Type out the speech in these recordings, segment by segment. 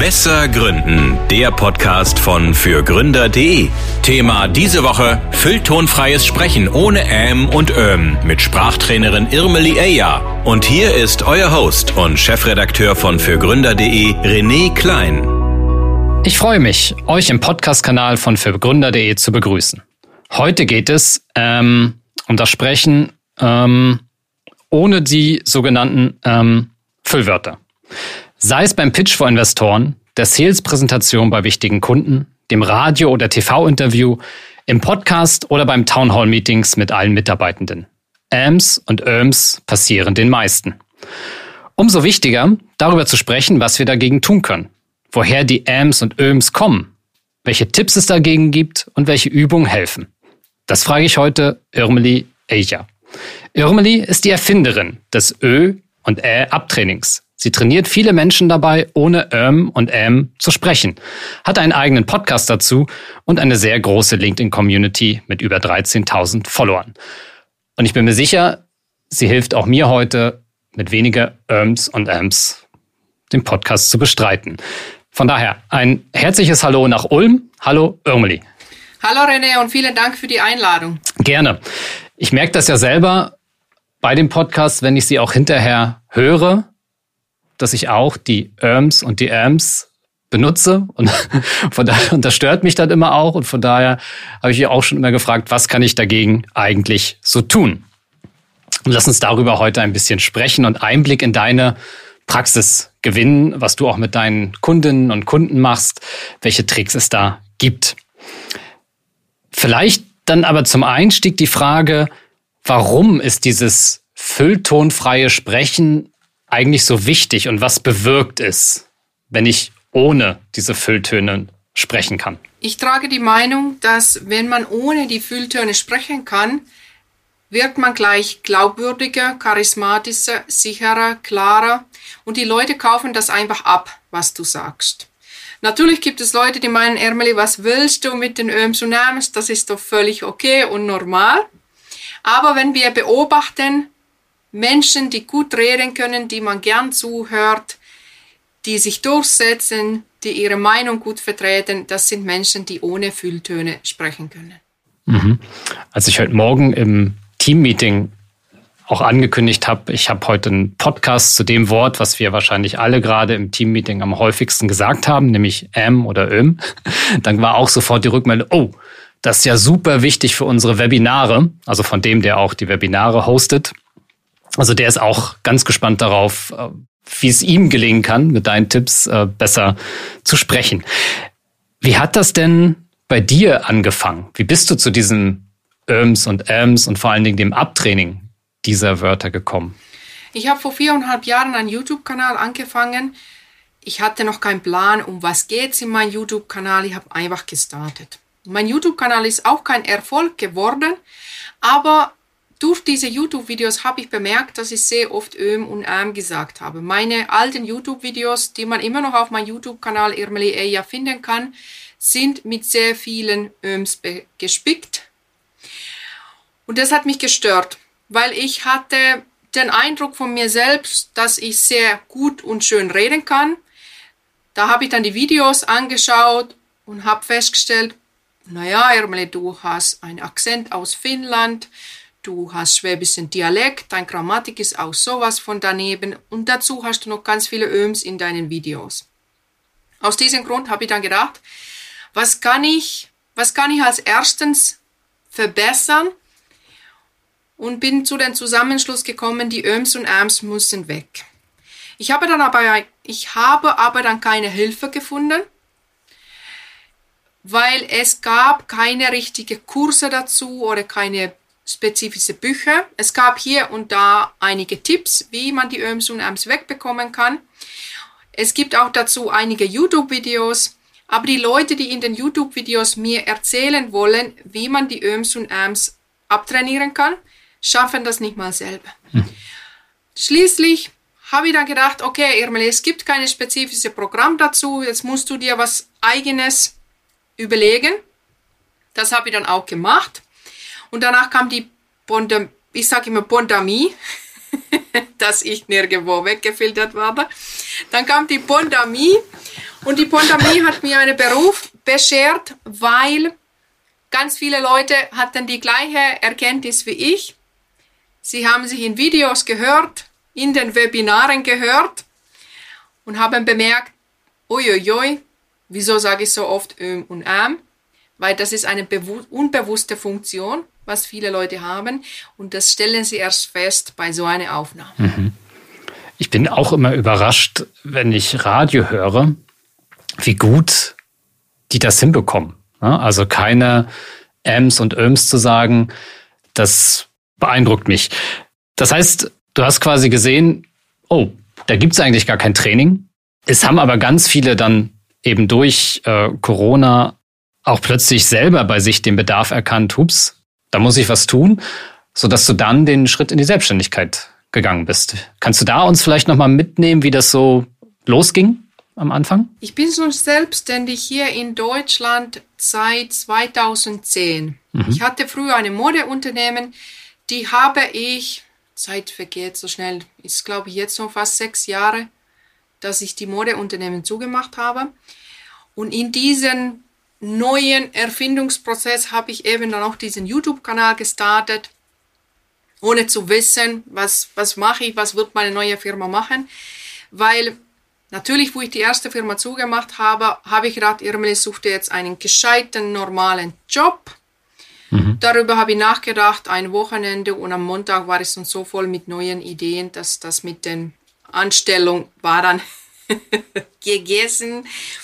Besser Gründen, der Podcast von fürgründer.de. Thema diese Woche: fülltonfreies Sprechen ohne und mit Sprachtrainerin Irmeli Eja. Und hier ist euer Host und Chefredakteur von fürgründer.de, René Klein. Ich freue mich, euch im Podcast-Kanal von fürgründer.de zu begrüßen. Heute geht es um das Sprechen ohne die sogenannten Füllwörter. Sei es beim Pitch vor Investoren, der Sales-Präsentation bei wichtigen Kunden, dem Radio- oder TV-Interview, im Podcast oder beim Townhall-Meetings mit allen Mitarbeitenden. Und passieren den meisten. Umso wichtiger, darüber zu sprechen, was wir dagegen tun können. Woher die und kommen, welche Tipps es dagegen gibt und welche Übungen helfen. Das frage ich heute Irmeli Eja. Irmeli ist die Erfinderin des und Abtrainings. Sie trainiert viele Menschen dabei, ohne und zu sprechen, hat einen eigenen Podcast dazu und eine sehr große LinkedIn-Community mit über 13.000 Followern. Und ich bin mir sicher, sie hilft auch mir heute, mit weniger den Podcast zu bestreiten. Von daher ein herzliches Hallo nach Ulm. Hallo Irmeli. Hallo René und vielen Dank für die Einladung. Gerne. Ich merke das ja selber bei dem Podcast, wenn ich sie auch hinterher höre, dass ich auch die und die benutze und von daher, und das stört mich dann immer auch, und von daher habe ich ihr auch schon immer gefragt, was kann ich dagegen eigentlich so tun? Und lass uns darüber heute ein bisschen sprechen und Einblick in deine Praxis gewinnen, was du auch mit deinen Kundinnen und Kunden machst, welche Tricks es da gibt. Vielleicht dann aber zum Einstieg die Frage, warum ist dieses fülltonfreie Sprechen eigentlich so wichtig und was bewirkt es, wenn ich ohne diese Fülltöne sprechen kann? Ich trage die Meinung, dass wenn man ohne die Fülltöne sprechen kann, wird man gleich glaubwürdiger, charismatischer, sicherer, klarer und die Leute kaufen das einfach ab, was du sagst. Natürlich gibt es Leute, die meinen, Irmeli, was willst du mit den und das ist doch völlig okay und normal. Aber wenn wir beobachten, Menschen, die gut reden können, die man gern zuhört, die sich durchsetzen, die ihre Meinung gut vertreten, das sind Menschen, die ohne Fülltöne sprechen können. Als ich heute Morgen im Teammeeting auch angekündigt habe, ich habe heute einen Podcast zu dem Wort, was wir wahrscheinlich alle gerade im Teammeeting am häufigsten gesagt haben, nämlich oder dann war auch sofort die Rückmeldung, oh, das ist ja super wichtig für unsere Webinare, also von dem, der auch die Webinare hostet. Also der ist auch ganz gespannt darauf, wie es ihm gelingen kann, mit deinen Tipps besser zu sprechen. Wie hat das denn bei dir angefangen? Wie bist du zu diesen und vor allen Dingen dem Abtraining dieser Wörter gekommen? Ich habe vor 4,5 Jahren einen YouTube-Kanal angefangen. Ich hatte noch keinen Plan, um was geht's in meinem YouTube-Kanal. Ich habe einfach gestartet. Mein YouTube-Kanal ist auch kein Erfolg geworden, aber durch diese YouTube-Videos habe ich bemerkt, dass ich sehr oft und gesagt habe. Meine alten YouTube-Videos, die man immer noch auf meinem YouTube-Kanal Irmeli Eja finden kann, sind mit sehr vielen gespickt. Und das hat mich gestört, weil ich hatte den Eindruck von mir selbst, dass ich sehr gut und schön reden kann. Da habe ich dann die Videos angeschaut und habe festgestellt, naja, Irmeli, du hast einen Akzent aus Finnland, du hast schwäbischen Dialekt, deine Grammatik ist auch sowas von daneben und dazu hast du noch ganz viele in deinen Videos. Aus diesem Grund habe ich dann gedacht, was kann ich als erstens verbessern und bin zu dem Zusammenschluss gekommen, die und müssen weg. Ich habe aber dann keine Hilfe gefunden, weil es gab keine richtigen Kurse dazu oder keine spezifische Bücher. Es gab hier und da einige Tipps, wie man die und wegbekommen kann. Es gibt auch dazu einige YouTube-Videos, aber die Leute, die in den YouTube-Videos mir erzählen wollen, wie man die und abtrainieren kann, schaffen das nicht mal selber. Schließlich habe ich dann gedacht, okay, Irmeli, es gibt kein spezifisches Programm dazu, jetzt musst du dir was Eigenes überlegen. Das habe ich dann auch gemacht. Und danach kam die ich sage immer Pandemie, dass ich nirgendwo weggefiltert werde. Dann kam die Pandemie Und die Pandemie hat mir einen Beruf beschert, weil ganz viele Leute hatten die gleiche Erkenntnis wie ich. Sie haben sich in Videos gehört, in den Webinaren gehört und haben bemerkt, uiuiui, wieso sage ich so oft und weil das ist eine unbewusste Funktion, was viele Leute haben und das stellen sie erst fest bei so einer Aufnahme. Mhm. Ich bin auch immer überrascht, wenn ich Radio höre, wie gut die das hinbekommen. Also keine Äms und Öms zu sagen, das beeindruckt mich. Das heißt, du hast quasi gesehen, oh, da gibt es eigentlich gar kein Training. Es haben aber ganz viele dann eben durch Corona auch plötzlich selber bei sich den Bedarf erkannt, hups, da muss ich was tun, sodass du dann den Schritt in die Selbstständigkeit gegangen bist. Kannst du da uns vielleicht nochmal mitnehmen, wie das so losging am Anfang? Ich bin so selbstständig hier in Deutschland seit 2010. Ich hatte früher ein Modeunternehmen, die habe ich, Zeit vergeht so schnell, ist glaube ich jetzt schon fast 6 Jahre, dass ich die Modeunternehmen zugemacht habe. Und in diesen neuen Erfindungsprozess habe ich eben dann auch diesen YouTube-Kanal gestartet, ohne zu wissen, was mache ich, was wird meine neue Firma machen. Weil natürlich, wo ich die erste Firma zugemacht habe, habe ich gedacht, Irmeli suchte jetzt einen gescheiten, normalen Job. Darüber habe ich nachgedacht, ein Wochenende und am Montag war ich so voll mit neuen Ideen, dass das mit den Anstellung war dann gegessen.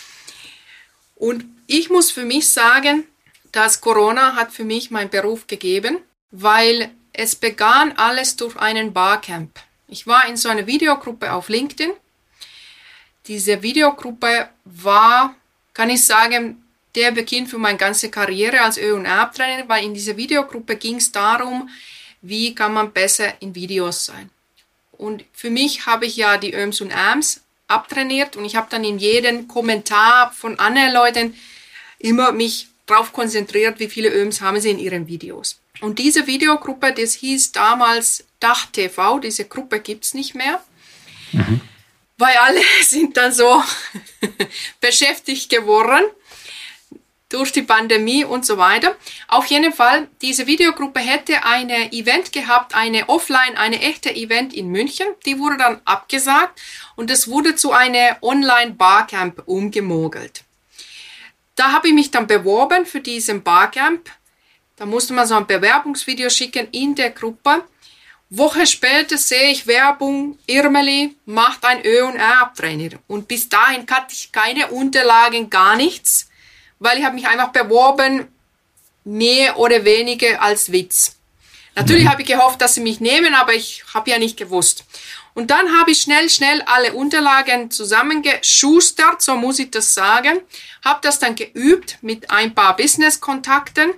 Und ich muss für mich sagen, dass Corona hat für mich meinen Beruf gegeben, weil es begann alles durch einen Barcamp. Ich war in so einer Videogruppe auf LinkedIn. Diese Videogruppe war, kann ich sagen, der Beginn für meine ganze Karriere als Ö&A-Trainer, weil in dieser Videogruppe ging es darum, wie kann man besser in Videos sein. Und für mich habe ich ja die Öms und Äms abtrainiert und ich habe dann in jedem Kommentar von anderen Leuten immer mich darauf konzentriert, wie viele Öms haben sie in ihren Videos. Und diese Videogruppe, das hieß damals Dach TV, diese Gruppe gibt es nicht mehr, weil alle sind dann so beschäftigt geworden durch die Pandemie und so weiter. Auf jeden Fall, diese Videogruppe hätte ein Event gehabt, eine echte Event in München. Die wurde dann abgesagt und es wurde zu einer Online-Barcamp umgemogelt. Da habe ich mich dann beworben für diesen Barcamp. Da musste man so ein Bewerbungsvideo schicken in der Gruppe. Woche später sehe ich Werbung, Irmeli macht ein Ö&A-Trainer. Und bis dahin hatte ich keine Unterlagen, gar nichts. Weil ich habe mich einfach beworben, mehr oder weniger als Witz. Natürlich habe ich gehofft, dass sie mich nehmen, aber ich habe ja nicht gewusst. Und dann habe ich schnell alle Unterlagen zusammengeschustert, so muss ich das sagen. Habe das dann geübt mit ein paar Business-Kontakten.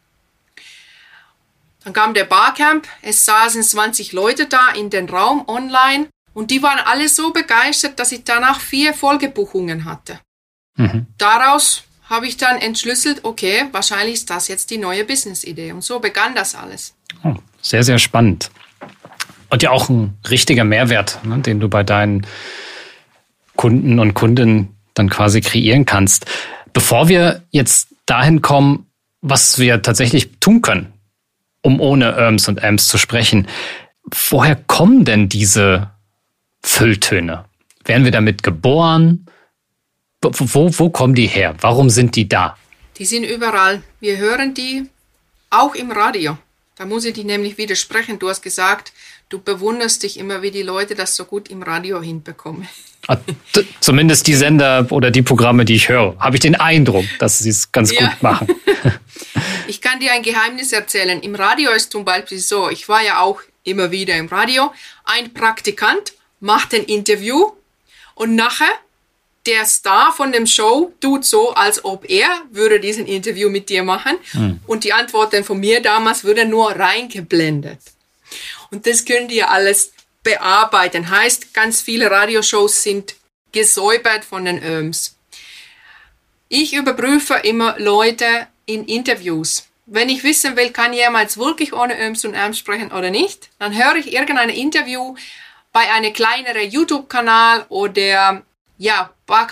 Dann kam der Barcamp, es saßen 20 Leute da in den Raum online und die waren alle so begeistert, dass ich danach 4 Folgebuchungen hatte. Daraus habe ich dann entschlüsselt, okay, wahrscheinlich ist das jetzt die neue Business-Idee. Und so begann das alles. Oh, sehr, sehr spannend. Und ja auch ein richtiger Mehrwert, ne, den du bei deinen Kunden und Kundinnen dann quasi kreieren kannst. Bevor wir jetzt dahin kommen, was wir tatsächlich tun können, um ohne Öms und Äms zu sprechen, woher kommen denn diese Fülltöne? Werden wir damit geboren? Wo kommen die her? Warum sind die da? Die sind überall. Wir hören die auch im Radio. Da muss ich dich nämlich widersprechen. Du hast gesagt, du bewunderst dich immer, wie die Leute das so gut im Radio hinbekommen. Zumindest die Sender oder die Programme, die ich höre, habe ich den Eindruck, dass sie es ganz gut machen. Ich kann dir ein Geheimnis erzählen. Im Radio ist zum Beispiel so, ich war ja auch immer wieder im Radio, ein Praktikant macht ein Interview und nachher der Star von dem Show tut so, als ob er würde diesen Interview mit dir machen und die Antworten von mir damals würden nur reingeblendet. Und das könnt ihr alles bearbeiten. Heißt, ganz viele Radioshows sind gesäubert von den Öms. Ich überprüfe immer Leute in Interviews. Wenn ich wissen will, kann jemand wirklich ohne Öms und Äms sprechen oder nicht, dann höre ich irgendein Interview bei einem kleineren YouTube-Kanal oder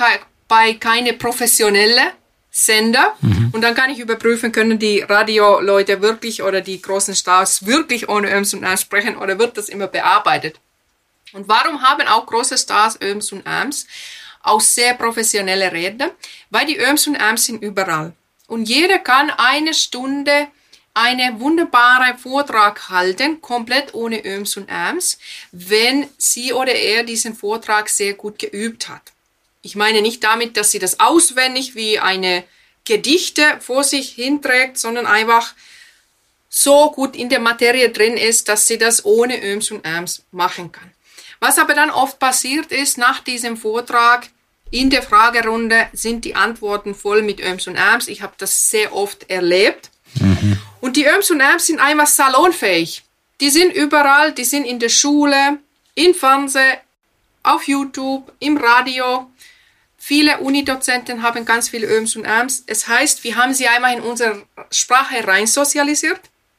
bei keine professionelle Sender. Und dann kann ich überprüfen, können die Radioleute wirklich oder die großen Stars wirklich ohne Öms und Äms sprechen oder wird das immer bearbeitet? Und warum haben auch große Stars Öms und Äms? Auch sehr professionelle Redner, weil die Öms und Äms sind überall. Und jeder kann eine Stunde einen wunderbaren Vortrag halten, komplett ohne Öms und Äms, wenn sie oder er diesen Vortrag sehr gut geübt hat. Ich meine nicht damit, dass sie das auswendig wie eine Gedichte vor sich hinträgt, sondern einfach so gut in der Materie drin ist, dass sie das ohne Öms und Äms machen kann. Was aber dann oft passiert ist, nach diesem Vortrag in der Fragerunde sind die Antworten voll mit Öms und Äms. Ich habe das sehr oft erlebt. Und die Öms und Äms sind einfach salonfähig. Die sind überall, die sind in der Schule, im Fernsehen, auf YouTube, im Radio. Viele Unidozenten haben ganz viele Öms und Äms. Es heißt, wir haben sie einmal in unsere Sprache rein sozialisiert.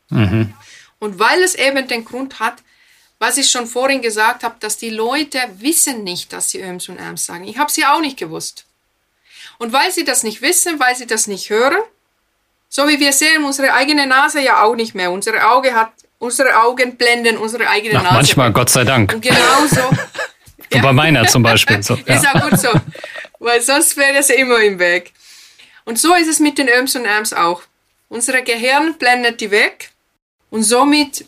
Und weil es eben den Grund hat, was ich schon vorhin gesagt habe, dass die Leute wissen nicht, dass sie Öms und Äms sagen. Ich habe sie auch nicht gewusst. Und weil sie das nicht wissen, weil sie das nicht hören, so wie wir sehen, unsere eigene Nase ja auch nicht mehr. Unsere Augen blenden unsere eigene Nase. Manchmal, Gott sei Dank. Und genauso. Ja. Bei meiner zum Beispiel. So, ja. Ist auch gut so, weil sonst wäre sie immer im Weg. Und so ist es mit den Öms und Äms auch. Unser Gehirn blendet die weg und somit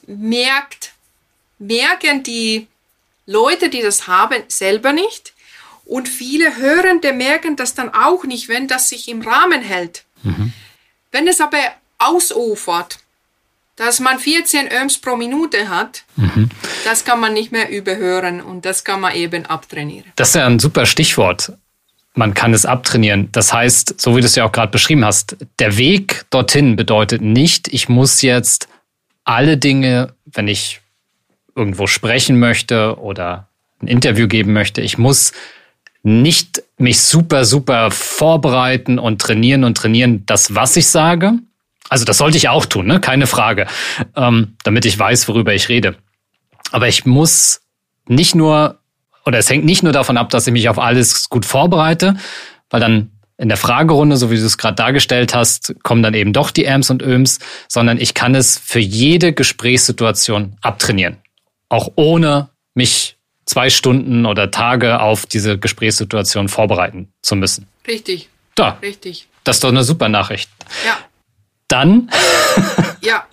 merken die Leute, die das haben, selber nicht. Und viele Hörende merken das dann auch nicht, wenn das sich im Rahmen hält. Wenn es aber ausufert, dass man 14 Öms pro Minute hat, das kann man nicht mehr überhören und das kann man eben abtrainieren. Das ist ja ein super Stichwort. Man kann es abtrainieren. Das heißt, so wie du es ja auch gerade beschrieben hast, der Weg dorthin bedeutet nicht, ich muss jetzt alle Dinge, wenn ich irgendwo sprechen möchte oder ein Interview geben möchte, ich muss nicht mich super vorbereiten und trainieren, das, was ich sage. Also das sollte ich auch tun, ne? Keine Frage, damit ich weiß, worüber ich rede. Aber ich muss nicht nur, oder es hängt nicht nur davon ab, dass ich mich auf alles gut vorbereite, weil dann in der Fragerunde, so wie du es gerade dargestellt hast, kommen dann eben doch die Äms und Öms, sondern ich kann es für jede Gesprächssituation abtrainieren. Auch ohne mich 2 Stunden oder Tage auf diese Gesprächssituation vorbereiten zu müssen. Richtig. Da. Richtig. Das ist doch eine super Nachricht. Ja. Dann? Ja.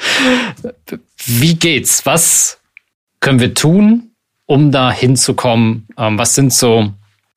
Wie geht's? Was können wir tun, um da hinzukommen? Was sind so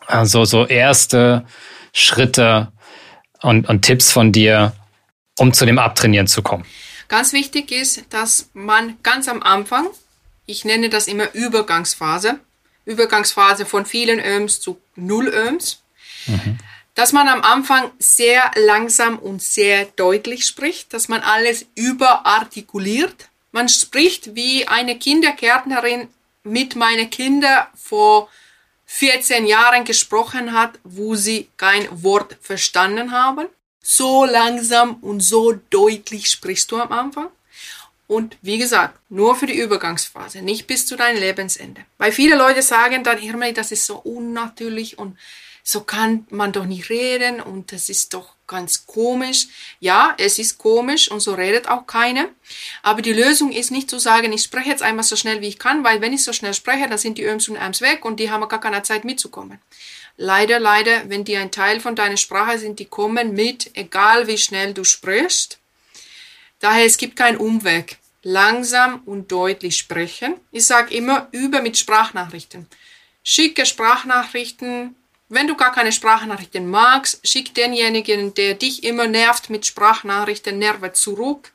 erste Schritte und Tipps von dir, um zu dem Abtrainieren zu kommen? Ganz wichtig ist, dass man ganz am Anfang, ich nenne das immer Übergangsphase von vielen Öms zu 0 Öms, dass man am Anfang sehr langsam und sehr deutlich spricht, dass man alles überartikuliert. Man spricht wie eine Kindergärtnerin mit meinen Kindern vor 14 Jahren gesprochen hat, wo sie kein Wort verstanden haben. So langsam und so deutlich sprichst du am Anfang. Und wie gesagt, nur für die Übergangsphase, nicht bis zu deinem Lebensende. Weil viele Leute sagen dann, Irmeli, das ist so unnatürlich und so kann man doch nicht reden und das ist doch ganz komisch. Ja, es ist komisch und so redet auch keiner. Aber die Lösung ist nicht zu sagen, ich spreche jetzt einmal so schnell wie ich kann, weil wenn ich so schnell spreche, dann sind die Öms und Äms weg und die haben gar keine Zeit mitzukommen. Leider, wenn die ein Teil von deiner Sprache sind, die kommen mit, egal wie schnell du sprichst. Daher, es gibt keinen Umweg. Langsam und deutlich sprechen. Ich sage immer, übe mit Sprachnachrichten. Schicke Sprachnachrichten. Wenn du gar keine Sprachnachrichten magst, schick denjenigen, der dich immer nervt mit Sprachnachrichten, Nerven zurück.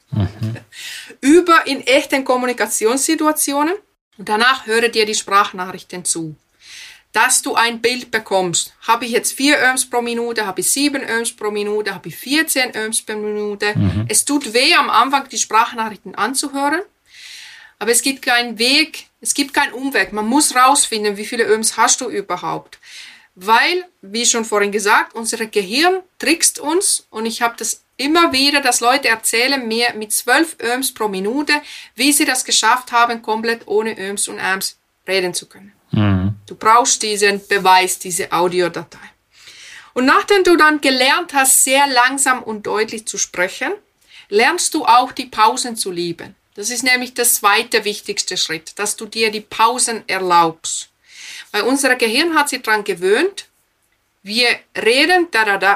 Übe in echten Kommunikationssituationen und danach höre dir die Sprachnachrichten zu. Dass du ein Bild bekommst. Habe ich jetzt 4 Öms pro Minute, habe ich 7 Öms pro Minute, habe ich 14 Öms pro Minute. Es tut weh, am Anfang die Sprachnachrichten anzuhören. Aber es gibt keinen Weg, es gibt keinen Umweg. Man muss rausfinden, wie viele Öms hast du überhaupt. Weil, wie schon vorhin gesagt, unser Gehirn trickst uns. Und ich habe das immer wieder, dass Leute erzählen mir mit 12 Öms pro Minute, wie sie das geschafft haben, komplett ohne Öms und Äms reden zu können. Du brauchst diesen Beweis, diese Audiodatei. Und nachdem du dann gelernt hast, sehr langsam und deutlich zu sprechen, lernst du auch die Pausen zu lieben. Das ist nämlich der zweite wichtigste Schritt, dass du dir die Pausen erlaubst. Weil unser Gehirn hat sich daran gewöhnt, wir reden,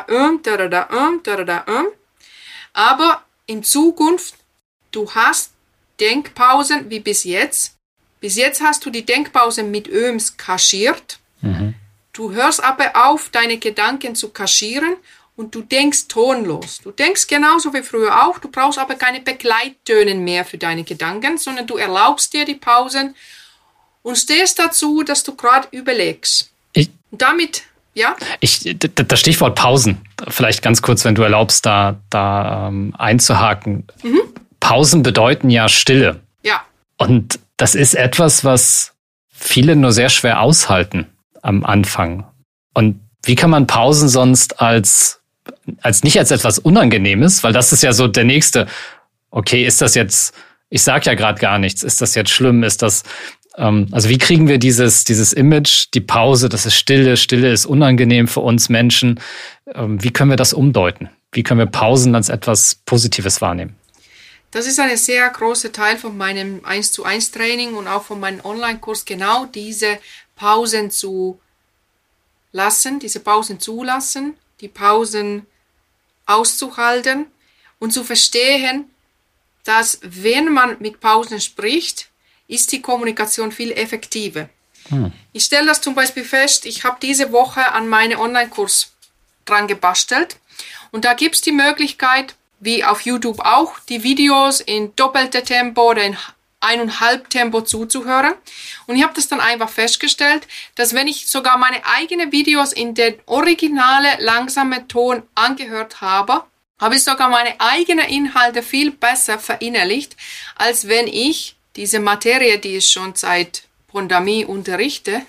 aber in Zukunft, du hast Denkpausen wie bis jetzt. Bis jetzt hast du die Denkpausen mit Öms kaschiert. Du hörst aber auf, deine Gedanken zu kaschieren und du denkst tonlos. Du denkst genauso wie früher auch, du brauchst aber keine Begleittöne mehr für deine Gedanken, sondern du erlaubst dir die Pausen und stehst dazu, dass du gerade überlegst. Und damit, ja? Das Stichwort Pausen, vielleicht ganz kurz, wenn du erlaubst, da einzuhaken. Pausen bedeuten ja Stille. Ja. Und das ist etwas, was viele nur sehr schwer aushalten am Anfang. Und wie kann man Pausen sonst nicht als etwas Unangenehmes, weil das ist ja so der nächste, okay, ist das jetzt, ich sag ja gerade gar nichts, ist das jetzt schlimm, ist das, also wie kriegen wir dieses Image, die Pause, das ist Stille ist unangenehm für uns Menschen, wie können wir das umdeuten? Wie können wir Pausen als etwas Positives wahrnehmen? Das ist ein sehr großer Teil von meinem 1:1 Training und auch von meinem Online-Kurs, genau diese Pausen zu lassen, diese Pausen zulassen, die Pausen auszuhalten und zu verstehen, dass wenn man mit Pausen spricht, ist die Kommunikation viel effektiver. Ich stelle das zum Beispiel fest, ich habe diese Woche an meinen Online-Kurs dran gebastelt und da gibt es die Möglichkeit, wie auf YouTube auch, die Videos in doppelter Tempo oder in 1,5 Tempo zuzuhören. Und ich habe das dann einfach festgestellt, dass wenn ich sogar meine eigenen Videos in den originalen langsamen Ton angehört habe, habe ich sogar meine eigenen Inhalte viel besser verinnerlicht, als wenn ich diese Materie, die ich schon seit Pandemie unterrichte,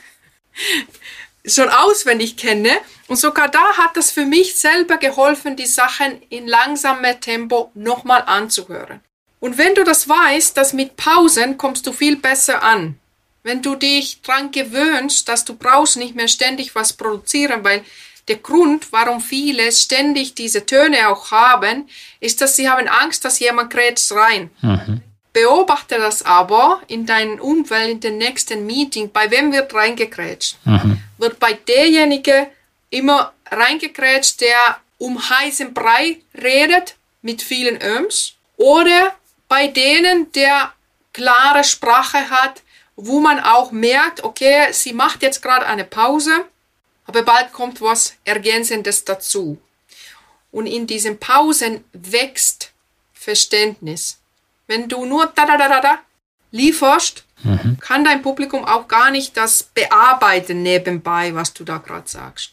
schon auswendig kenne. Und sogar da hat das für mich selber geholfen, die Sachen in langsamem Tempo nochmal anzuhören. Und wenn du das weißt, dass mit Pausen kommst du viel besser an. Wenn du dich dran gewöhnst, dass du brauchst nicht mehr ständig was produzieren, weil der Grund, warum viele ständig diese Töne auch haben, ist, dass sie haben Angst, dass jemand grätscht rein. Beobachte das aber in deinem Umfeld, in dem nächsten Meeting, bei wem wird reingegrätscht? Wird bei derjenige immer reingegrätscht, der um heißen Brei redet, mit vielen Öms, oder bei denen, der klare Sprache hat, wo man auch merkt, okay, sie macht jetzt gerade eine Pause, aber bald kommt was Ergänzendes dazu. Und in diesen Pausen wächst Verständnis. Wenn du nur lieferst, kann dein Publikum auch gar nicht das bearbeiten nebenbei, was du da gerade sagst.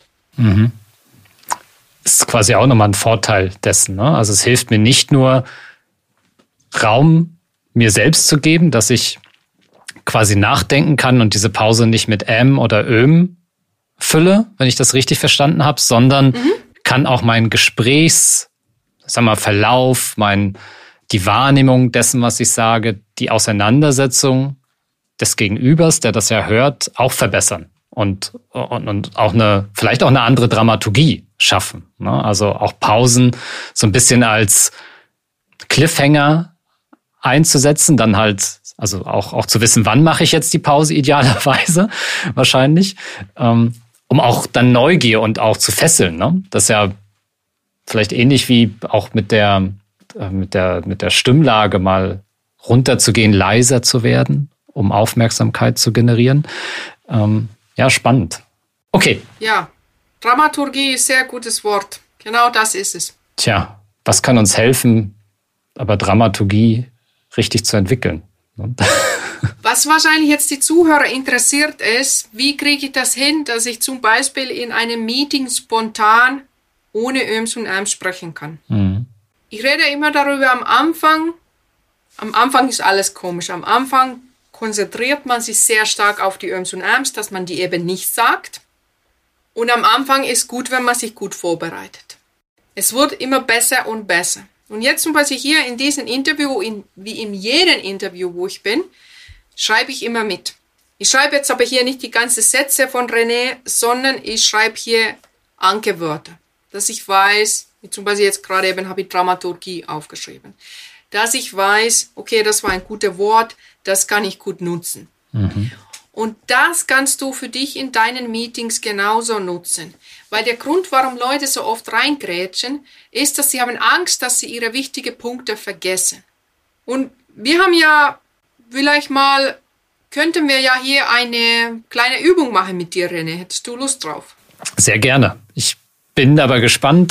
Ist quasi auch nochmal ein Vorteil dessen, ne? Also es hilft mir nicht nur, Raum mir selbst zu geben, dass ich quasi nachdenken kann und diese Pause nicht mit oder fülle, wenn ich das richtig verstanden habe, sondern kann auch meinen Verlauf, die Wahrnehmung dessen, was ich sage, die Auseinandersetzung des Gegenübers, der das ja hört, auch verbessern und auch vielleicht auch eine andere Dramaturgie schaffen, ne? Also auch Pausen so ein bisschen als Cliffhanger einzusetzen, dann halt, also auch zu wissen, wann mache ich jetzt die Pause idealerweise wahrscheinlich, um auch dann Neugier und auch zu fesseln, ne? Das ist ja vielleicht ähnlich wie auch mit der Stimmlage mal runterzugehen, leiser zu werden, um Aufmerksamkeit zu generieren. Ja, spannend. Okay. Ja, Dramaturgie ist ein sehr gutes Wort. Genau das ist es. Tja, was kann uns helfen, aber Dramaturgie richtig zu entwickeln? Was wahrscheinlich jetzt die Zuhörer interessiert ist, wie kriege ich das hin, dass ich zum Beispiel in einem Meeting spontan ohne Öms und Äms sprechen kann. Ich rede immer darüber am Anfang ist alles komisch. Am Anfang konzentriert man sich sehr stark auf die Öms und Äms, dass man die eben nicht sagt. Und am Anfang ist gut, wenn man sich gut vorbereitet. Es wird immer besser und besser. Und jetzt zum Beispiel hier in diesem Interview, wie in jedem Interview, wo ich bin, schreibe ich immer mit. Ich schreibe jetzt aber hier nicht die ganzen Sätze von René, sondern ich schreibe hier Ankerwörter. Dass ich weiß, zum Beispiel jetzt gerade eben habe ich Dramaturgie aufgeschrieben, dass ich weiß, okay, das war ein gutes Wort, das kann ich gut nutzen. Und das kannst du für dich in deinen Meetings genauso nutzen. Weil der Grund, warum Leute so oft reingrätschen, ist, dass sie haben Angst, dass sie ihre wichtigen Punkte vergessen. Und wir haben ja vielleicht mal, könnten wir ja hier eine kleine Übung machen mit dir, René. Hättest du Lust drauf? Sehr gerne. Ich bin aber gespannt,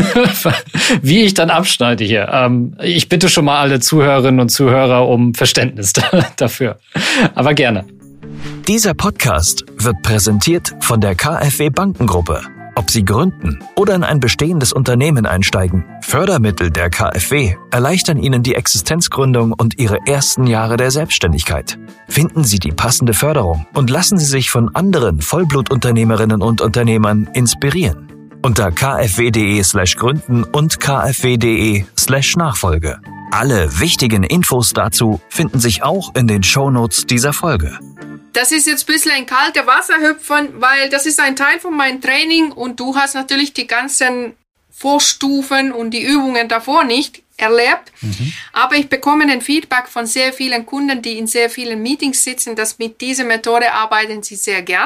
wie ich dann abschneide hier. Ich bitte schon mal alle Zuhörerinnen und Zuhörer um Verständnis dafür. Aber gerne. Dieser Podcast wird präsentiert von der KfW Bankengruppe. Ob Sie gründen oder in ein bestehendes Unternehmen einsteigen, Fördermittel der KfW erleichtern Ihnen die Existenzgründung und Ihre ersten Jahre der Selbstständigkeit. Finden Sie die passende Förderung und lassen Sie sich von anderen Vollblutunternehmerinnen und Unternehmern inspirieren. Unter kfw.de/gründen und kfw.de/Nachfolge. Alle wichtigen Infos dazu finden sich auch in den Shownotes dieser Folge. Das ist jetzt ein bisschen ein kalter Wasserhüpfen, weil das ist ein Teil von meinem Training und du hast natürlich die ganzen Vorstufen und die Übungen davor nicht erlebt. Aber ich bekomme ein Feedback von sehr vielen Kunden, die in sehr vielen Meetings sitzen, dass mit dieser Methode arbeiten sie sehr gern.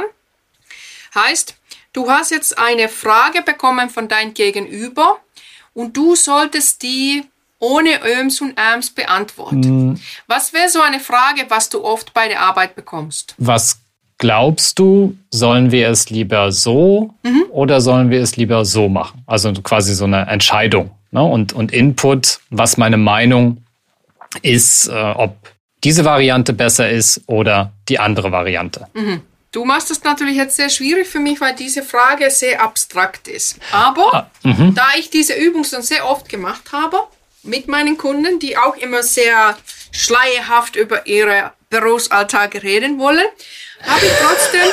Heißt, du hast jetzt eine Frage bekommen von deinem Gegenüber und du solltest die ohne Öms und Äms beantworten. Was wäre so eine Frage, was du oft bei der Arbeit bekommst? Was glaubst du, sollen wir es lieber so oder sollen wir es lieber so machen? Also quasi so eine Entscheidung, ne? Und Input, was meine Meinung ist, ob diese Variante besser ist oder die andere Variante. Du machst das natürlich jetzt sehr schwierig für mich, weil diese Frage sehr abstrakt ist. Aber da ich diese Übung schon sehr oft gemacht habe, mit meinen Kunden, die auch immer sehr schleierhaft über ihren Berufsalltag reden wollen, habe ich trotzdem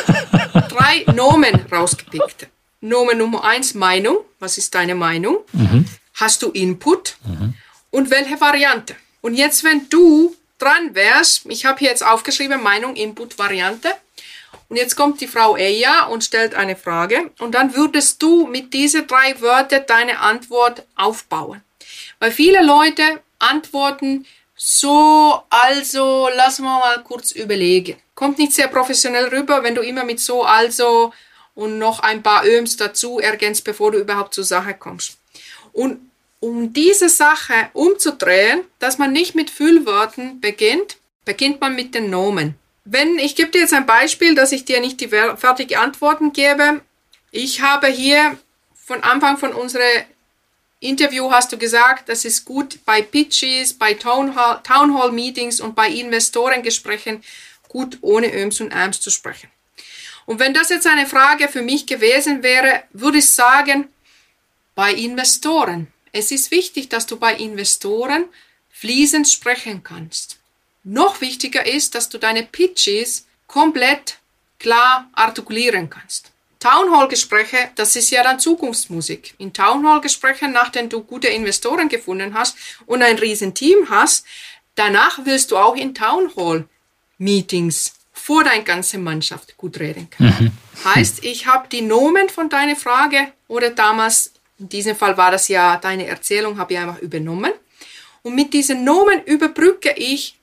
3 Nomen rausgepickt. Nomen Nummer 1, Meinung. Was ist deine Meinung? Hast du Input? Und welche Variante? Und jetzt, wenn du dran wärst, ich habe hier jetzt aufgeschrieben, Meinung, Input, Variante. Und jetzt kommt die Frau Eja und stellt eine Frage. Und dann würdest du mit diesen 3 Wörtern deine Antwort aufbauen. Weil viele Leute antworten so, also, lass mal kurz überlegen. Kommt nicht sehr professionell rüber, wenn du immer mit so, also und noch ein paar Öms dazu ergänzt, bevor du überhaupt zur Sache kommst. Und um diese Sache umzudrehen, dass man nicht mit Füllwörtern beginnt man mit den Nomen. Ich gebe dir jetzt ein Beispiel, dass ich dir nicht die fertige Antworten gebe. Ich habe hier von Anfang von unserer Interview hast du gesagt, das ist gut bei Pitches, bei Townhall-Meetings und bei Investorengesprächen gut ohne Öms und Äms zu sprechen. Und wenn das jetzt eine Frage für mich gewesen wäre, würde ich sagen, bei Investoren. Es ist wichtig, dass du bei Investoren fließend sprechen kannst. Noch wichtiger ist, dass du deine Pitches komplett klar artikulieren kannst. Townhall-Gespräche, das ist ja dann Zukunftsmusik. In Townhall-Gesprächen, nachdem du gute Investoren gefunden hast und ein riesen Team hast, danach willst du auch in Townhall-Meetings vor deine ganze Mannschaft gut reden können. Heißt, ich habe die Nomen von deiner Frage oder damals, in diesem Fall war das ja deine Erzählung, habe ich einfach übernommen. Und mit diesen Nomen überbrücke ich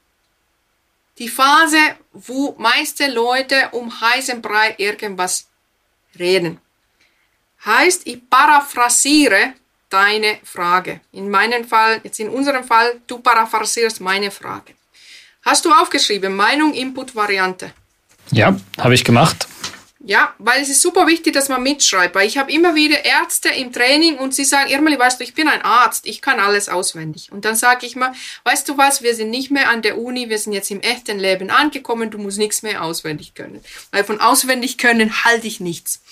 die Phase, wo meiste Leute um heißen Brei irgendwas reden. Heißt, ich paraphrasiere deine Frage. In unserem Fall, du paraphrasierst meine Frage. Hast du aufgeschrieben, Meinung, Input, Variante? Ja, habe ich gemacht. Ja, weil es ist super wichtig, dass man mitschreibt, weil ich habe immer wieder Ärzte im Training und sie sagen, Irmeli, weißt du, ich bin ein Arzt, ich kann alles auswendig. Und dann sage ich mal, weißt du was, wir sind nicht mehr an der Uni, wir sind jetzt im echten Leben angekommen, du musst nichts mehr auswendig können. Weil von auswendig können halte ich nichts.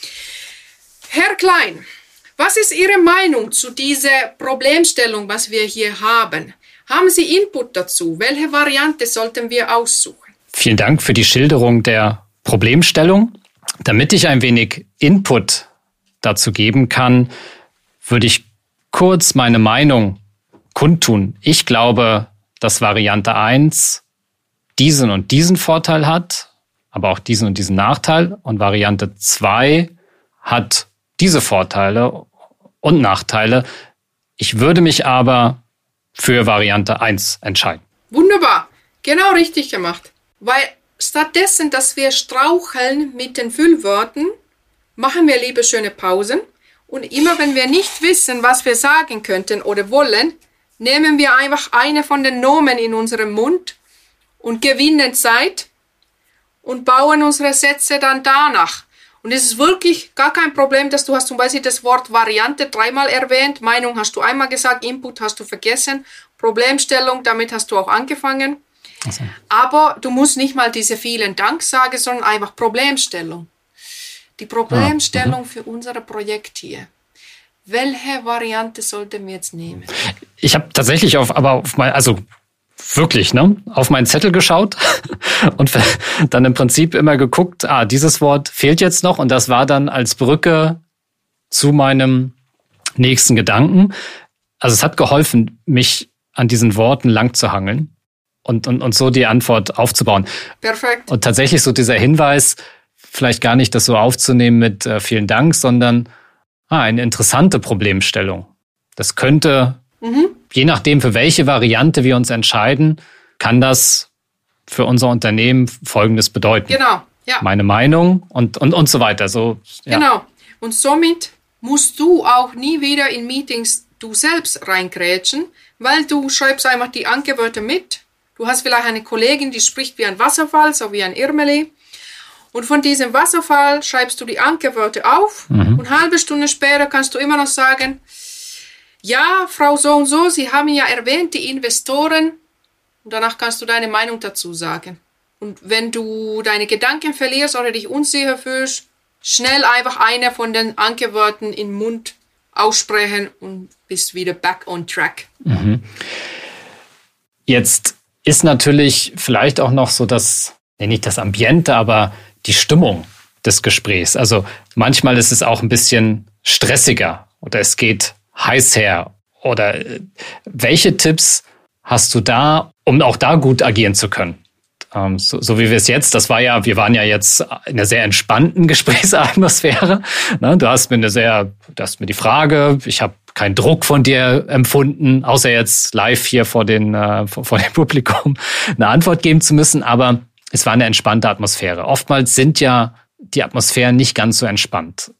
Herr Klein, was ist Ihre Meinung zu dieser Problemstellung, was wir hier haben? Haben Sie Input dazu? Welche Variante sollten wir aussuchen? Vielen Dank für die Schilderung der Problemstellung. Damit ich ein wenig Input dazu geben kann, würde ich kurz meine Meinung kundtun. Ich glaube, dass Variante 1 diesen und diesen Vorteil hat, aber auch diesen und diesen Nachteil. Und Variante 2 hat diese Vorteile und Nachteile. Ich würde mich aber für Variante 1 entscheiden. Wunderbar, genau richtig gemacht. Weil stattdessen, dass wir straucheln mit den Füllwörtern, machen wir lieber schöne Pausen. Und immer wenn wir nicht wissen, was wir sagen könnten oder wollen, nehmen wir einfach eine von den Nomen in unserem Mund und gewinnen Zeit und bauen unsere Sätze dann danach. Und es ist wirklich gar kein Problem, dass du hast zum Beispiel das Wort Variante 3-mal erwähnt, Meinung hast du einmal gesagt, Input hast du vergessen, Problemstellung, damit hast du auch angefangen. Also. Aber du musst nicht mal diese vielen Dank sagen, sondern einfach Problemstellung. Die Problemstellung für unser Projekt hier. Welche Variante sollten wir jetzt nehmen? Ich habe tatsächlich auf meinen Zettel geschaut und dann im Prinzip immer geguckt, dieses Wort fehlt jetzt noch, und das war dann als Brücke zu meinem nächsten Gedanken. Also es hat geholfen, mich an diesen Worten lang zu hangeln und so die Antwort aufzubauen. Perfekt. Und tatsächlich so dieser Hinweis, vielleicht gar nicht das so aufzunehmen mit vielen Dank, sondern eine interessante Problemstellung. Das könnte, je nachdem, für welche Variante wir uns entscheiden, kann das für unser Unternehmen Folgendes bedeuten. Genau, ja. Meine Meinung und so weiter. So, ja. Genau. Und somit musst du auch nie wieder in Meetings du selbst reingrätschen, weil du schreibst einfach die Ankerwörter mit. Du hast vielleicht eine Kollegin, die spricht wie ein Wasserfall, so wie ein Irmeli. Und von diesem Wasserfall schreibst du die Ankerwörter auf. Und eine halbe Stunde später kannst du immer noch sagen, ja, Frau so und so, Sie haben ja erwähnt, die Investoren. Und danach kannst du deine Meinung dazu sagen. Und wenn du deine Gedanken verlierst oder dich unsicher fühlst, schnell einfach eine von den Ankerwörtern im Mund aussprechen und bist wieder back on track. Jetzt ist natürlich vielleicht auch noch so das, nicht das Ambiente, aber die Stimmung des Gesprächs. Also manchmal ist es auch ein bisschen stressiger oder es geht heiß her. Oder welche Tipps hast du da, um auch da gut agieren zu können? So wie wir es jetzt, wir waren ja jetzt in einer sehr entspannten Gesprächsatmosphäre. Du hast mir die Frage, ich habe keinen Druck von dir empfunden, außer jetzt live hier vor dem Publikum eine Antwort geben zu müssen, aber es war eine entspannte Atmosphäre. Oftmals sind ja die Atmosphären nicht ganz so entspannt.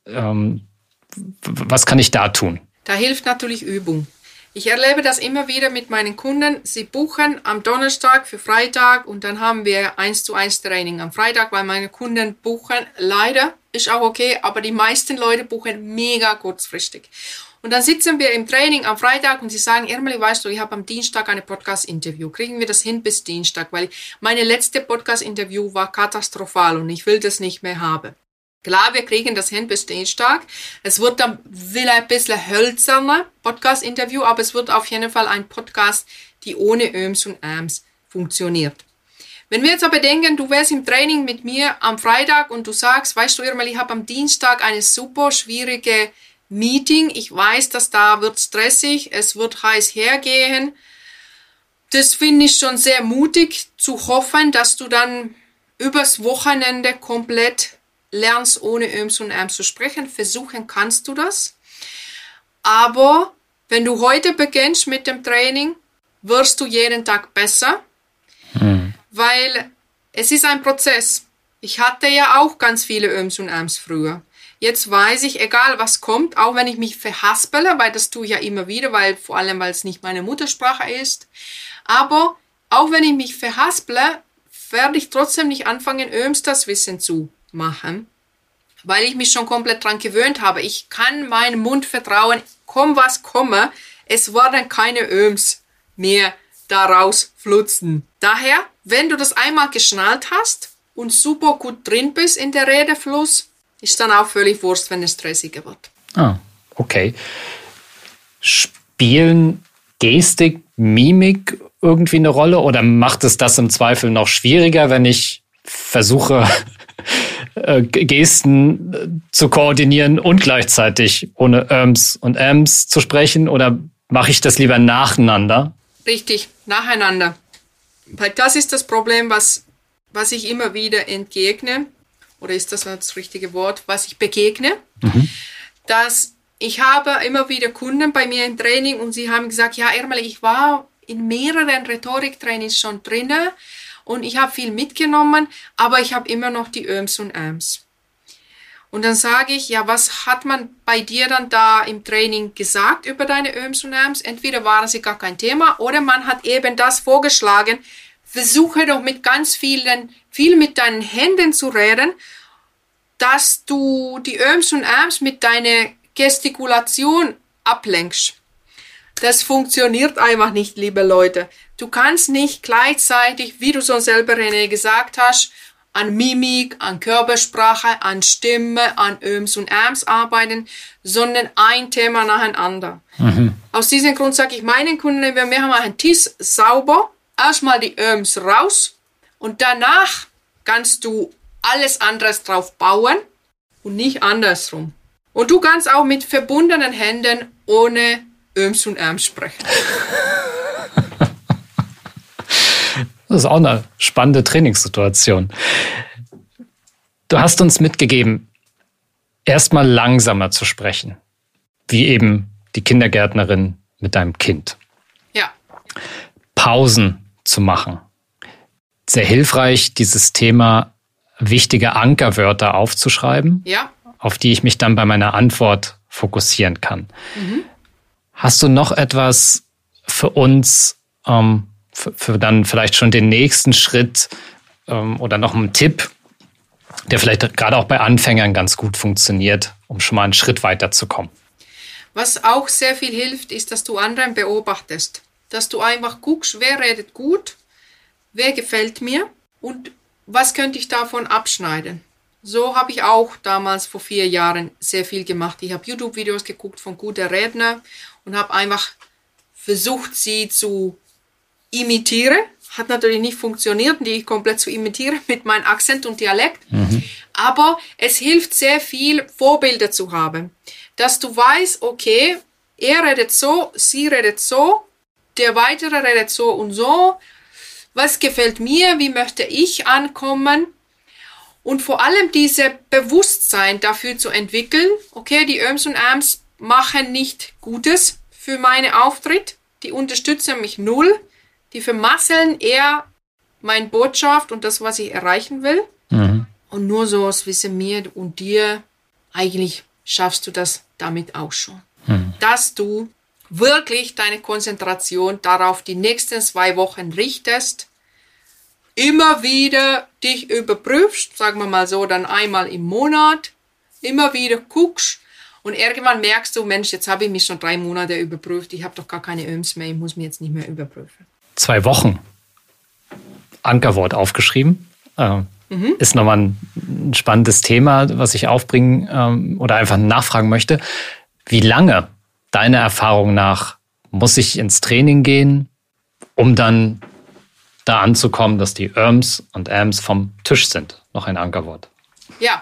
Was kann ich da tun? Da hilft natürlich Übung. Ich erlebe das immer wieder mit meinen Kunden. Sie buchen am Donnerstag für Freitag und dann haben wir 1:1 Training am Freitag, weil meine Kunden buchen. Leider, ist auch okay, aber die meisten Leute buchen mega kurzfristig. Und dann sitzen wir im Training am Freitag und sie sagen, Irmeli, weißt du, ich habe am Dienstag eine Podcast-Interview. Kriegen wir das hin bis Dienstag? Weil meine letzte Podcast-Interview war katastrophal und ich will das nicht mehr haben. Klar, wir kriegen das hin bis Dienstag. Es wird dann wieder ein bisschen hölzerner Podcast-Interview, aber es wird auf jeden Fall ein Podcast, die ohne Öms und Äms funktioniert. Wenn wir jetzt aber denken, du wärst im Training mit mir am Freitag und du sagst, weißt du, Irmeli, ich habe am Dienstag eine super schwierige Meeting. Ich weiß, dass da wird stressig, es wird heiß hergehen. Das finde ich schon sehr mutig zu hoffen, dass du dann übers Wochenende komplett lernst, ohne Öms und Äms zu sprechen. Versuchen kannst du das. Aber wenn du heute beginnst mit dem Training, wirst du jeden Tag besser, weil es ist ein Prozess. Ich hatte ja auch ganz viele Öms und Äms früher. Jetzt weiß ich, egal was kommt, auch wenn ich mich verhaspele, weil das tue ich ja immer wieder, vor allem weil es nicht meine Muttersprache ist. Aber auch wenn ich mich verhaspele, werde ich trotzdem nicht anfangen, Öms das Wissen zu machen, weil ich mich schon komplett dran gewöhnt habe. Ich kann meinem Mund vertrauen, komm was komme, es werden keine Öms mehr daraus flutzen. Daher, wenn du das einmal geschnallt hast und super gut drin bist in der Redefluss, ist dann auch völlig wurscht, wenn es stressiger wird. Okay. Spielen Gestik, Mimik irgendwie eine Rolle oder macht es das im Zweifel noch schwieriger, wenn ich versuche, Gesten zu koordinieren und gleichzeitig ohne Öms und Äms zu sprechen, oder mache ich das lieber nacheinander? Richtig, nacheinander. Weil das ist das Problem, was ich immer wieder entgegne. Oder ist das richtige Wort, was ich begegne? dass ich habe immer wieder Kunden bei mir im Training und sie haben gesagt, ja, Irmeli, ich war in mehreren Rhetoriktrainings schon drinne und ich habe viel mitgenommen, aber ich habe immer noch die Öms und Äms. Und dann sage ich, ja, was hat man bei dir dann da im Training gesagt über deine Öms und Äms? Entweder waren sie gar kein Thema oder man hat eben das vorgeschlagen, versuche doch mit ganz viel mit deinen Händen zu reden, dass du die Öms und Äms mit deiner Gestikulation ablenkst. Das funktioniert einfach nicht, liebe Leute. Du kannst nicht gleichzeitig, wie du so selber, René, gesagt hast, an Mimik, an Körpersprache, an Stimme, an Öms und Äms arbeiten, sondern ein Thema nacheinander. Aus diesem Grund sage ich meinen Kunden, wir machen einen Tisch sauber, erstmal die Öms raus und danach kannst du alles anderes drauf bauen und nicht andersrum. Und du kannst auch mit verbundenen Händen ohne Öms und Äms sprechen. Das ist auch eine spannende Trainingssituation. Du hast uns mitgegeben, erstmal langsamer zu sprechen, wie eben die Kindergärtnerin mit deinem Kind. Ja. Pausen zu machen. Sehr hilfreich, dieses Thema wichtige Ankerwörter aufzuschreiben, Ja. auf die ich mich dann bei meiner Antwort fokussieren kann. Hast du noch etwas für uns, für dann vielleicht schon den nächsten Schritt oder noch einen Tipp, der vielleicht gerade auch bei Anfängern ganz gut funktioniert, um schon mal einen Schritt weiterzukommen? Was auch sehr viel hilft, ist, dass du anderen beobachtest. Dass du einfach guckst, wer redet gut, wer gefällt mir und was könnte ich davon abschneiden. So habe ich auch damals vor 4 Jahren sehr viel gemacht. Ich habe YouTube-Videos geguckt von guten Rednern und habe einfach versucht, sie zu imitieren. Hat natürlich nicht funktioniert, die komplett zu imitieren mit meinem Akzent und Dialekt. Aber es hilft sehr viel, Vorbilder zu haben. Dass du weißt, okay, er redet so, sie redet so, der weitere redet so und so. Was gefällt mir? Wie möchte ich ankommen? Und vor allem dieses Bewusstsein dafür zu entwickeln, okay, die Öms und Äms machen nicht Gutes für meinen Auftritt. Die unterstützen mich null. Die vermasseln eher meine Botschaft und das, was ich erreichen will. Und nur so zwischen mir und dir, eigentlich schaffst du das damit auch schon. Dass du wirklich deine Konzentration darauf die nächsten 2 Wochen richtest, immer wieder dich überprüfst, sagen wir mal so, dann einmal im Monat, immer wieder guckst und irgendwann merkst du, Mensch, jetzt habe ich mich schon 3 Monate überprüft, ich habe doch gar keine Öms mehr, ich muss mich jetzt nicht mehr überprüfen. 2 Wochen. Ankerwort aufgeschrieben. Ist nochmal ein spannendes Thema, was ich aufbringen oder einfach nachfragen möchte. Wie lange, deiner Erfahrung nach, muss ich ins Training gehen, um dann da anzukommen, dass die Öms und Äms vom Tisch sind? Noch ein Ankerwort. Ja.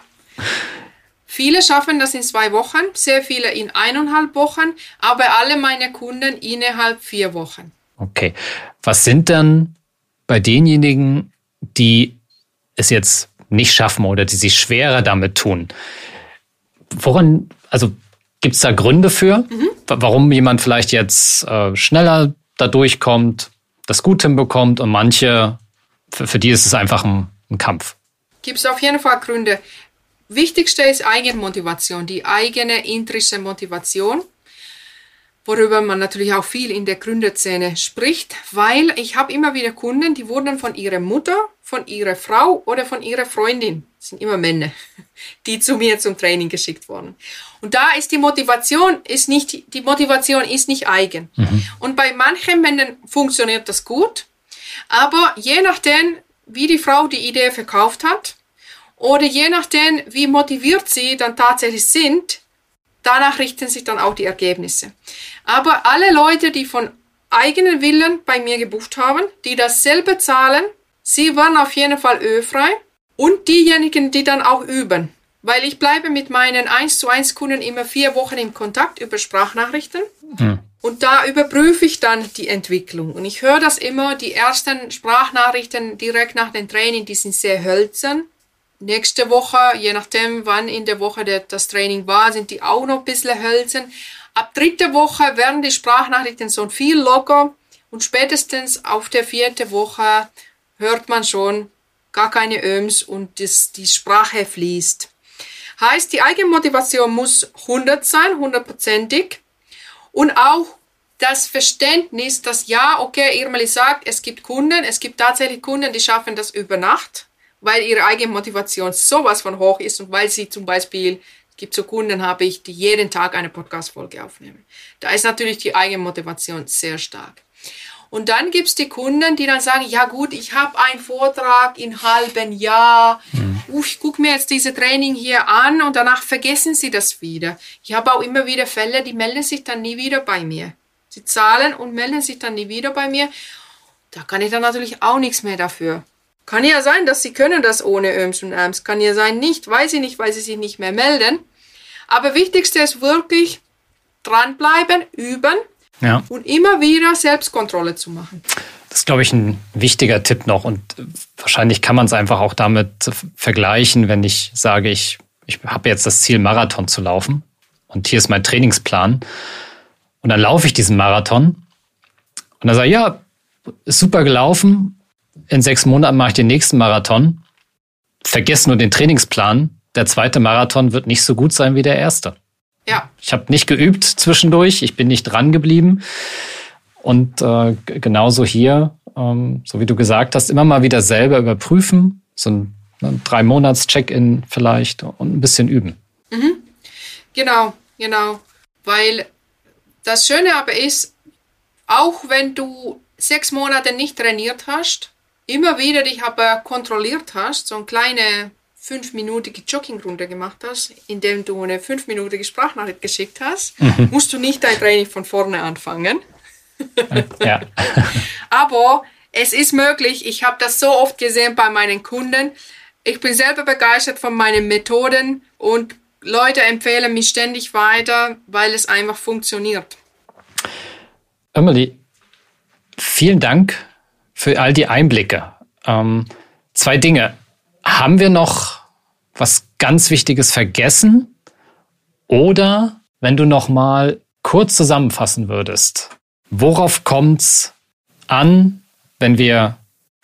Viele schaffen das in 2 Wochen, sehr viele in 1,5 Wochen, aber alle meine Kunden innerhalb 4 Wochen. Okay. Was sind dann bei denjenigen, die es jetzt nicht schaffen oder die sich schwerer damit tun? Woran, also gibt es da Gründe für, warum jemand vielleicht jetzt schneller da durchkommt, das gut hinbekommt und manche, für die ist es einfach ein Kampf? Gibt es auf jeden Fall Gründe. Wichtigste ist Eigenmotivation, die eigene intrinsische Motivation, worüber man natürlich auch viel in der Gründerszene spricht, weil ich habe immer wieder Kunden, die wurden von ihrer Mutter, von ihrer Frau oder von ihrer Freundin, das sind immer Männer, die zu mir zum Training geschickt wurden. Und da ist die Motivation ist nicht eigen. Und bei manchen Männern funktioniert das gut, aber je nachdem, wie die Frau die Idee verkauft hat oder je nachdem, wie motiviert sie dann tatsächlich sind, danach richten sich dann auch die Ergebnisse. Aber alle Leute, die von eigenen Willen bei mir gebucht haben, die das selber zahlen, sie waren auf jeden Fall ölfrei. Und diejenigen, die dann auch üben. Weil ich bleibe mit meinen 1:1 Kunden immer 4 Wochen im Kontakt über Sprachnachrichten. Und da überprüfe ich dann die Entwicklung. Und ich höre das immer, die ersten Sprachnachrichten direkt nach dem Training, die sind sehr hölzern. nächste Woche, je nachdem, wann in der Woche das Training war, sind die auch noch ein bisschen hölzern. Ab 3. Woche werden die Sprachnachrichten so viel locker und spätestens auf der 4. Woche hört man schon gar keine Öms und die Sprache fließt. Heißt, die Eigenmotivation muss 100 sein, 100%ig. Und auch das Verständnis, dass ja, okay, Irmeli sagt, es gibt tatsächlich Kunden, die schaffen das über Nacht, weil ihre Eigenmotivation sowas von hoch ist und weil sie zum Beispiel, es gibt so Kunden, habe ich, die jeden Tag eine Podcast-Folge aufnehmen. Da ist natürlich die Eigenmotivation sehr stark. Und dann gibt es die Kunden, die dann sagen, ja gut, ich habe einen Vortrag in halben Jahr, ich gucke mir jetzt diese Training hier an und danach vergessen sie das wieder. Ich habe auch immer wieder Fälle, die melden sich dann nie wieder bei mir. Sie zahlen und melden sich dann nie wieder bei mir. Da kann ich dann natürlich auch nichts mehr dafür. Kann ja sein, dass sie können das ohne Öms und Äms. Kann ja sein, weiß ich nicht, weil sie sich nicht mehr melden. Aber wichtigste ist wirklich dranbleiben, üben und immer wieder Selbstkontrolle zu machen. Das ist, glaube ich, ein wichtiger Tipp noch. Und wahrscheinlich kann man es einfach auch damit vergleichen, wenn ich sage, ich habe jetzt das Ziel, Marathon zu laufen. Und hier ist mein Trainingsplan. Und dann laufe ich diesen Marathon. Und dann sage ich, ja, ist super gelaufen. In 6 Monaten mache ich den nächsten Marathon. Vergiss nur den Trainingsplan. Der 2. Marathon wird nicht so gut sein wie der 1. Ja. Ich habe nicht geübt zwischendurch. Ich bin nicht dran geblieben. Und genauso hier, so wie du gesagt hast, immer mal wieder selber überprüfen. So ein 3-Monats-Check-in vielleicht und ein bisschen üben. Mhm. Genau. Weil das Schöne aber ist, auch wenn du 6 Monate nicht trainiert hast, immer wieder dich aber kontrolliert hast, so eine kleine 5-minütige Joggingrunde gemacht hast, indem du eine 5-minütige Sprachnachricht geschickt hast, musst du nicht dein Training von vorne anfangen. Ja. Aber es ist möglich. Ich habe das so oft gesehen bei meinen Kunden. Ich bin selber begeistert von meinen Methoden und Leute empfehlen mich ständig weiter, weil es einfach funktioniert. Irmeli, vielen Dank für all die Einblicke. 2 Dinge. Haben wir noch was ganz Wichtiges vergessen? Oder wenn du noch mal kurz zusammenfassen würdest, worauf kommt's an, wenn wir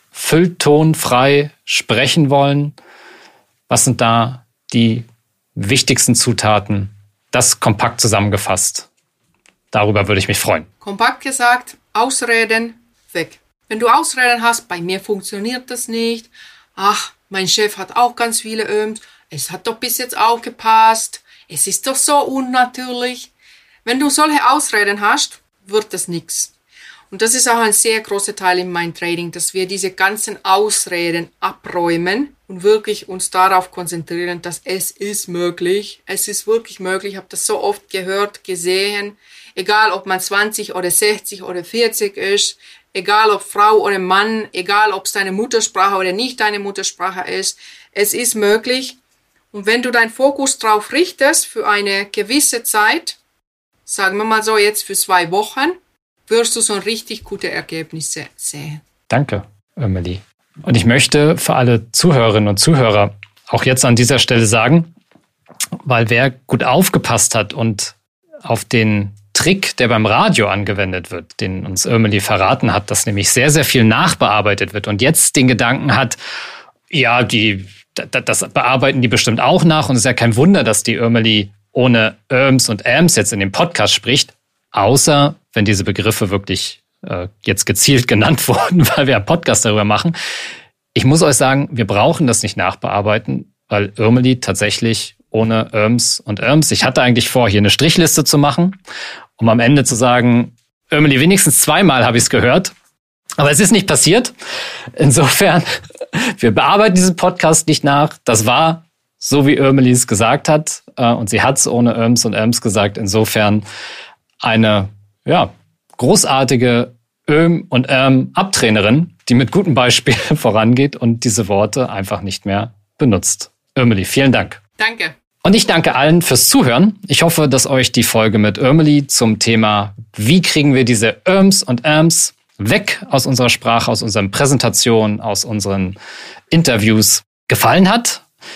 fülltonfrei sprechen wollen? Was sind da die wichtigsten Zutaten? Das kompakt zusammengefasst. Darüber würde ich mich freuen. Kompakt gesagt, Ausreden weg. Wenn du Ausreden hast, bei mir funktioniert das nicht. Ach, mein Chef hat auch ganz viele Öms. Es hat doch bis jetzt auch gepasst. Es ist doch so unnatürlich. Wenn du solche Ausreden hast, wird das nichts. Und das ist auch ein sehr großer Teil in meinem Training, dass wir diese ganzen Ausreden abräumen und wirklich uns darauf konzentrieren, dass es ist möglich. Es ist wirklich möglich. Ich habe das so oft gehört, gesehen. Egal, ob man 20 oder 60 oder 40 ist. Egal, ob Frau oder Mann. Egal, ob es deine Muttersprache oder nicht deine Muttersprache ist. Es ist möglich. Und wenn du deinen Fokus drauf richtest für eine gewisse Zeit, sagen wir mal so jetzt für 2 Wochen, wirst du so richtig gute Ergebnisse sehen. Danke, Irmeli. Und ich möchte für alle Zuhörerinnen und Zuhörer auch jetzt an dieser Stelle sagen, weil wer gut aufgepasst hat und auf den Trick, der beim Radio angewendet wird, den uns Irmeli verraten hat, dass nämlich sehr, sehr viel nachbearbeitet wird und jetzt den Gedanken hat, ja, das bearbeiten die bestimmt auch nach und es ist ja kein Wunder, dass die Irmeli ohne Öms und Äms jetzt in dem Podcast spricht, außer wenn diese Begriffe wirklich jetzt gezielt genannt wurden, weil wir einen Podcast darüber machen. Ich muss euch sagen, wir brauchen das nicht nachbearbeiten, weil Irmeli tatsächlich ohne Öms und Äms, ich hatte eigentlich vor, hier eine Strichliste zu machen, um am Ende zu sagen, Irmeli, wenigstens 2-mal habe ich es gehört, aber es ist nicht passiert. Insofern, wir bearbeiten diesen Podcast nicht nach. Das war so, wie Irmeli es gesagt hat, und sie hat es ohne Öms und Äms gesagt. Insofern eine großartige Öm- und Abtrainerin, die mit gutem Beispiel vorangeht und diese Worte einfach nicht mehr benutzt. Irmeli, vielen Dank. Danke. Und ich danke allen fürs Zuhören. Ich hoffe, dass euch die Folge mit Irmeli zum Thema, wie kriegen wir diese Öms und Äms weg aus unserer Sprache, aus unseren Präsentationen, aus unseren Interviews gefallen hat.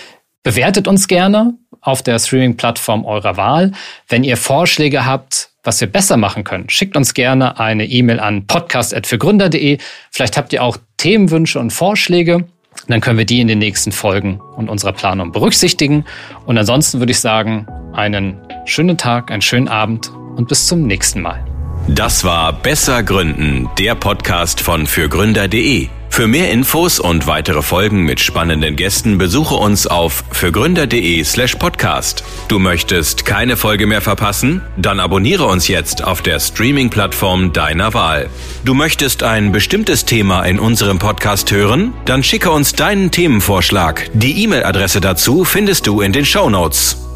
Bewertet uns gerne auf der Streaming-Plattform eurer Wahl. Wenn ihr Vorschläge habt, was wir besser machen können, schickt uns gerne eine E-Mail an podcast@fürgründer.de. Vielleicht habt ihr auch Themenwünsche und Vorschläge. Dann können wir die in den nächsten Folgen und unserer Planung berücksichtigen. Und ansonsten würde ich sagen, einen schönen Tag, einen schönen Abend und bis zum nächsten Mal. Das war Besser Gründen, der Podcast von fürgründer.de. Für mehr Infos und weitere Folgen mit spannenden Gästen besuche uns auf fürgründer.de/podcast. Du möchtest keine Folge mehr verpassen? Dann abonniere uns jetzt auf der Streaming-Plattform deiner Wahl. Du möchtest ein bestimmtes Thema in unserem Podcast hören? Dann schicke uns deinen Themenvorschlag. Die E-Mail-Adresse dazu findest du in den Shownotes.